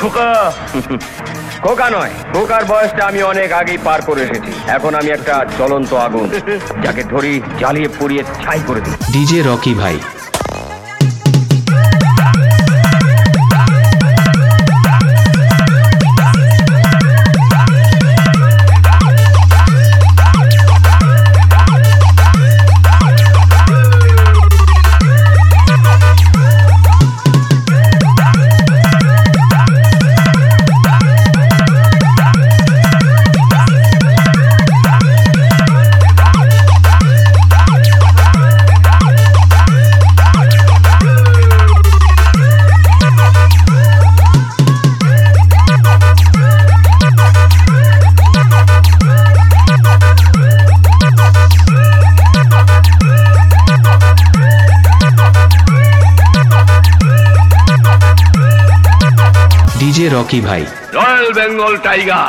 খোকা। খোকা নয়, খোকার বয়সটা আমি অনেক আগেই পার করে এসেছি। এখন আমি একটা জ্বলন্ত আগুন, যাকে ধরি জ্বালিয়ে পুড়িয়ে ছাই করে দিই। ডিজে রকি ভাই। ডিজে রকি ভাই। Royal Bengal tiger.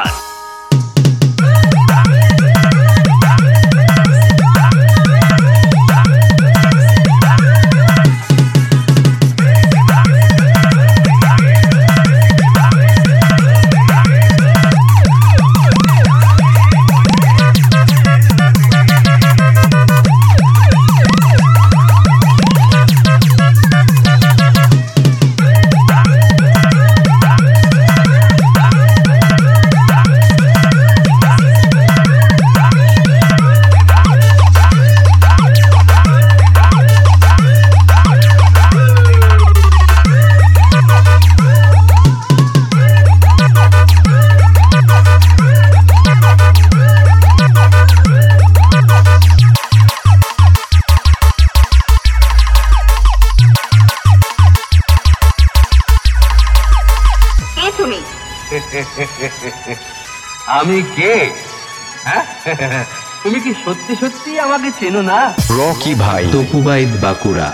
আমি কে? তুমি কি সত্যি সত্যি আমাকে চেনো না? রকি ভাই, তপুবাইদ, বাঁকুড়া।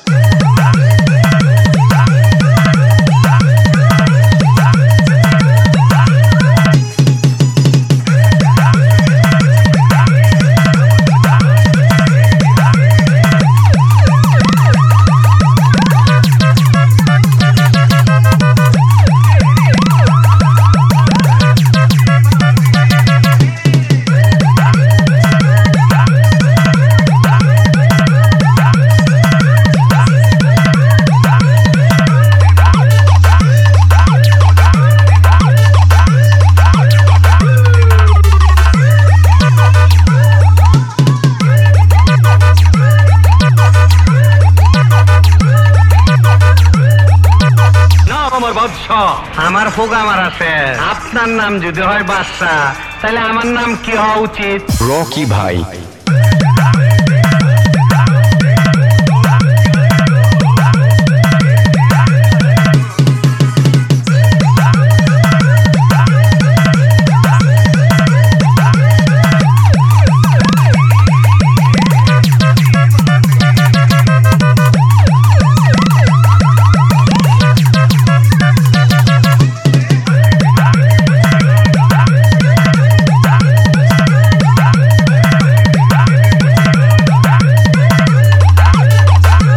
আমার ফোকা আমার আছে। আপনার নাম যদি হয় বাদশা, তাহলে আমার নাম কি হওয়া উচিত? রকি ভাই।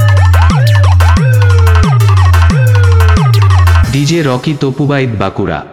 ডিজে রকি, তপুবাইদ, বাঁকুড়া।